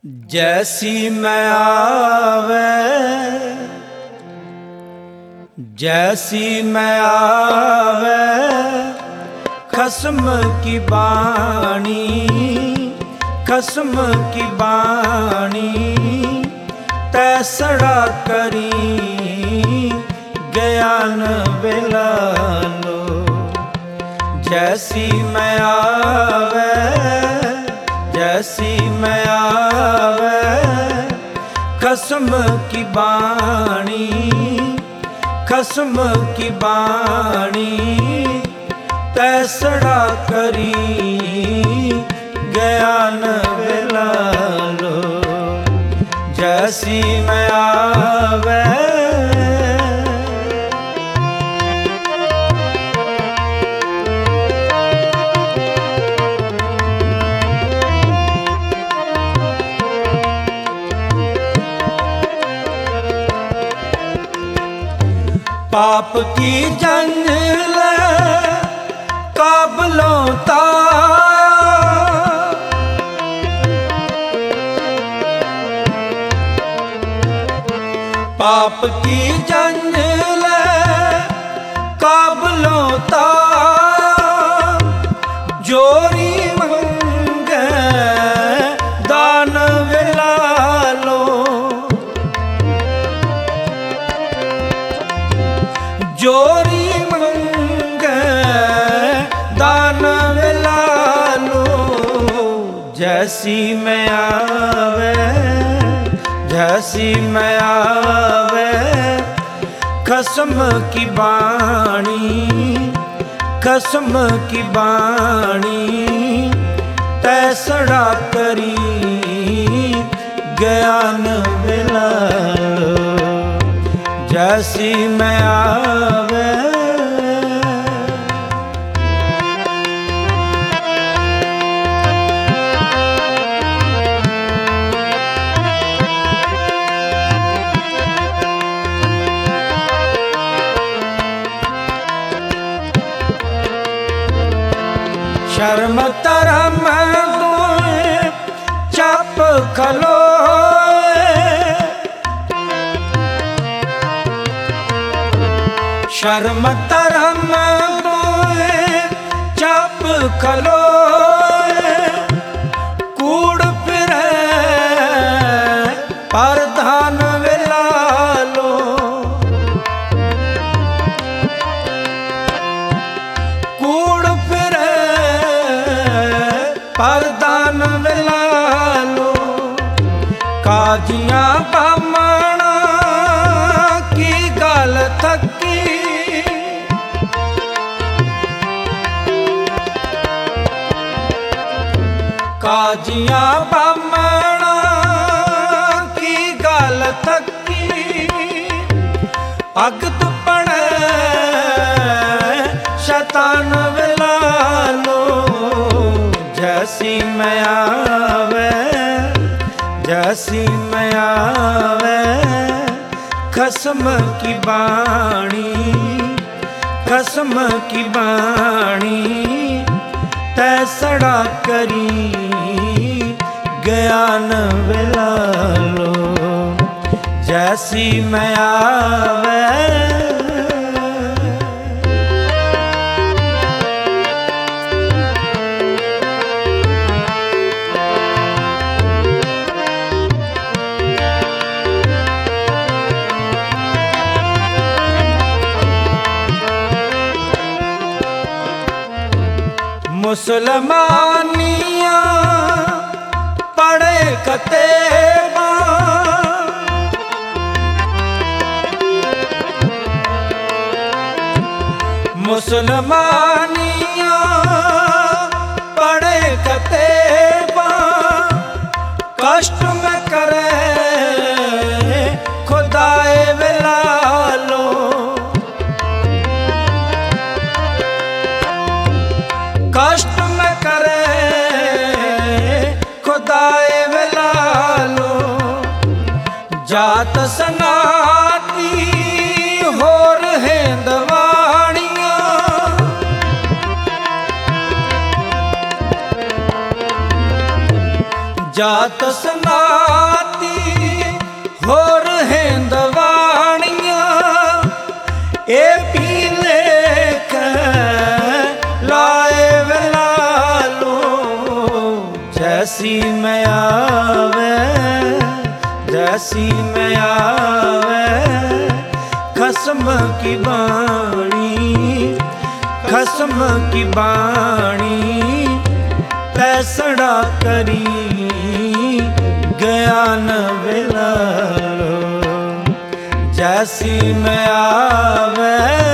जैसी मैं आवे जैसी मैं आवे खस्म की बाणी खस्म की बाणी तैसड़ा करी ज्ञान बिलालो। जैसी मैं आवे जैसी मैं आवे खस्म की बाणी खस्म की बाणी तैसड़ा करी ज्ञान बिलालो। जैसी मैं आवे पाप की जंगल काबलों ता पाप की जंगल काबलों ता जोरी मंगे दान विलालो। जोरी मंगे दान विलालो। जैसी मैं आवे जैसी मैं आवे खस्म की बाणी खस्म की बाणी तैसड़ा करी ज्ञान बिलालो। जैसी मैं आवे शर्म तरम दूए चप खलो। शर्म तरम दूए चप खलो। कूड़ फिरे परधान विलालो। कूड़ फिरे परदान विलालो। काजियां बामणा की गल थकी। काजियां बामणा की गल थकी। भगत बने शैतान विलालो। जैसी मैं आवे जैसी मैं आवे खस्म की बाणी खस्म की बाणी तैसड़ा करी ज्ञान बिलालो। जैसी मैं आवे मुसलमानिया पढ़े कतेबा। मुसलमानिया पढ़े कतेबा। कष्ट में करे खुदाए विलालो। कष्ट में करे खुदाए विलालो। जात सनाती होर है दवाणियां। जात सना जैसी मैं आवे, जैसी मैं आवे, खस्म की बाणी, खस्म की बाणी, पैसड़ा करी ज्ञान विलालो। जैसी मैं आवे,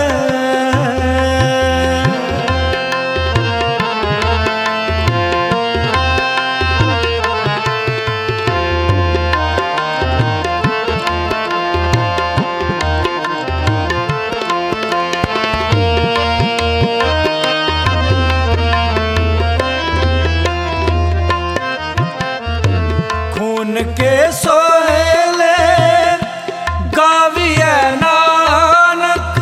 के सोहेले गाविए नानक,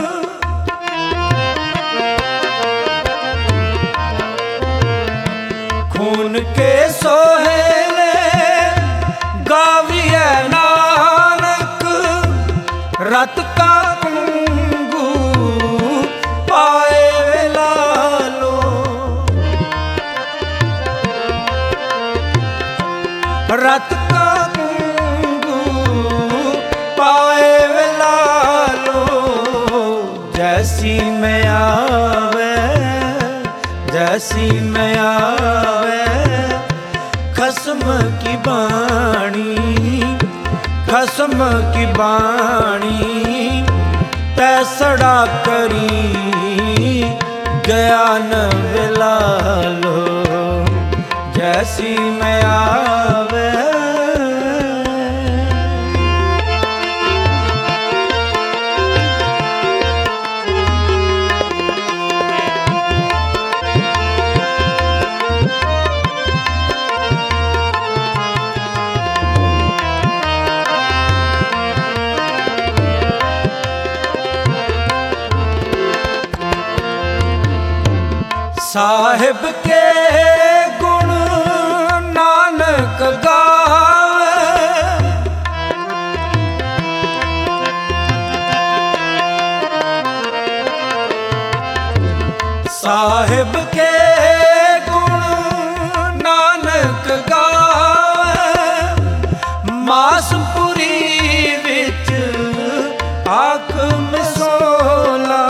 खून के सोहेले गाविए नानक, रत का कुंगू पाए विलालो। रत का कुंगू पाए विलालो। जैसी मैं आवे, जैसी मैं आवे, खस्म की बाणी, खस्म की बाणी, पैसड़ा करी ज्ञान विलालो। जैसी मैं आवे, साहिब के गुण नानक गावे, साहिब के गुण नानक गावे। मासपुरी विच आख मिसोला,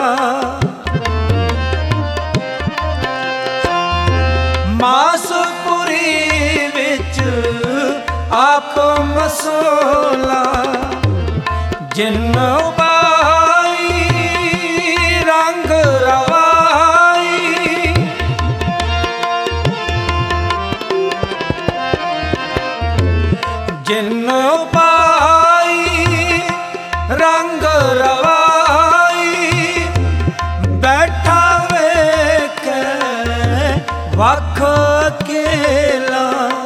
मासपुरी विच आख मसोला। जिन बाई रंग रवाई, जिन बाई रंग रवाई, बैठा वेख वख अकेला।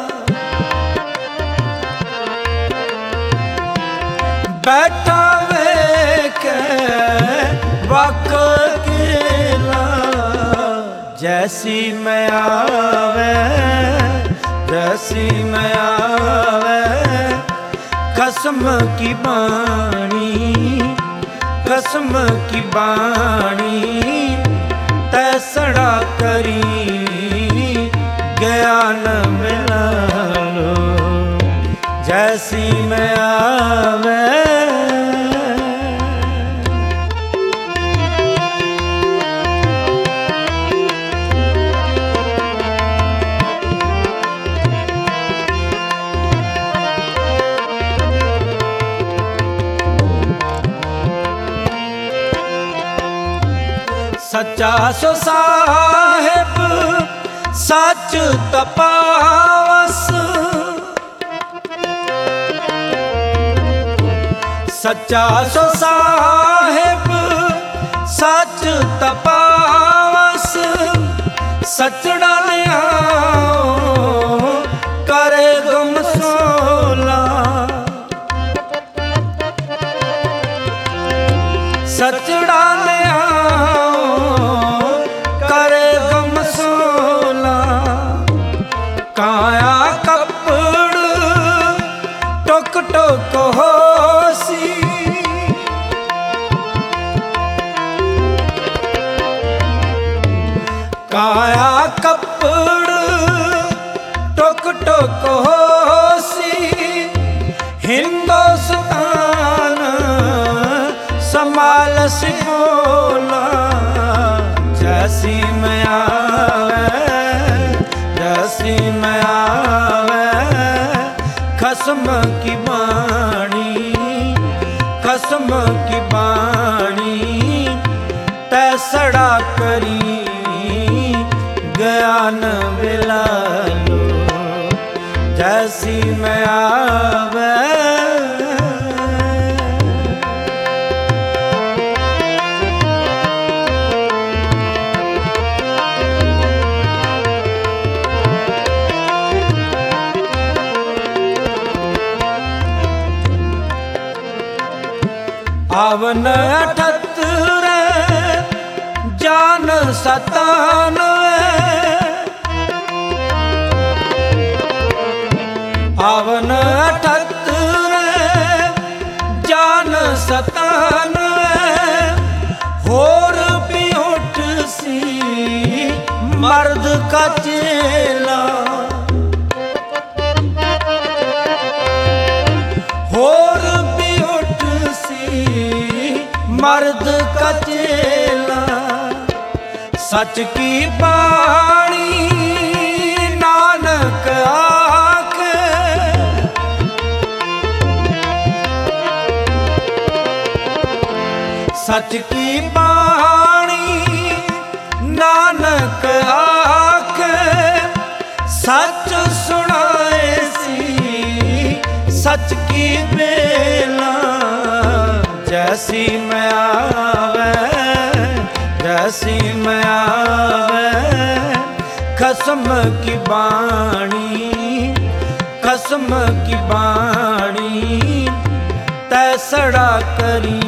बैठा वेख वख अकेला। जैसी मैं आवे, जैसी मैं आवे, खस्म की बाणी, खस्म की बाणी, तैसड़ा करी ज्ञान मिलालो। जैसी मैं आवे, सच्चा सो साहिब सच तपावस, सच्चा सो साहिब सच तपावस। सचड़ा करे गुम सोला, सचड़ा करे गुम सोला। काया कपड़ टुक टुक होसी, काया कपड़ टुक टुक होसी हिंदुस्तान समालस बोला जैसी मैं आवे जैसी मैं आवे खसम की बाणी खसम की बाणी तैसड़ा करी ज्ञान विलालो जैसी मैं आवे आवन 78 जान 97 आवन 78 जान 97 होर भी उठ सी मर्द का चेला होर भी उठ सी मर्द का चेला सच की बाणी नानक आके सच की बाणी नानक आके सच सुनाए सी सच की बेला जैसी मैं आवे जैसी मैं आवे खसम की बाणी खसम की बाणी तैसड़ा करी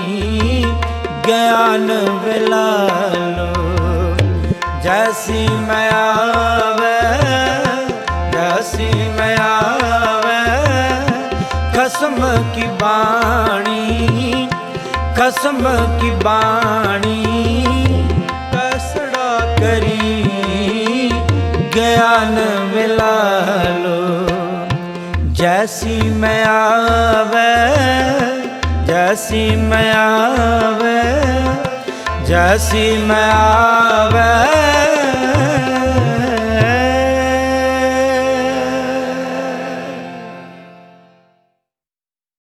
ज्ञान विलालो जैसी मैं आवे जैसी मैं आवे खसम की बाणी खसम की बाणी तैसड़ा करी ज्ञान विलालो जैसी मैं आवे जैसी मैं आवे जैसी मैं आवे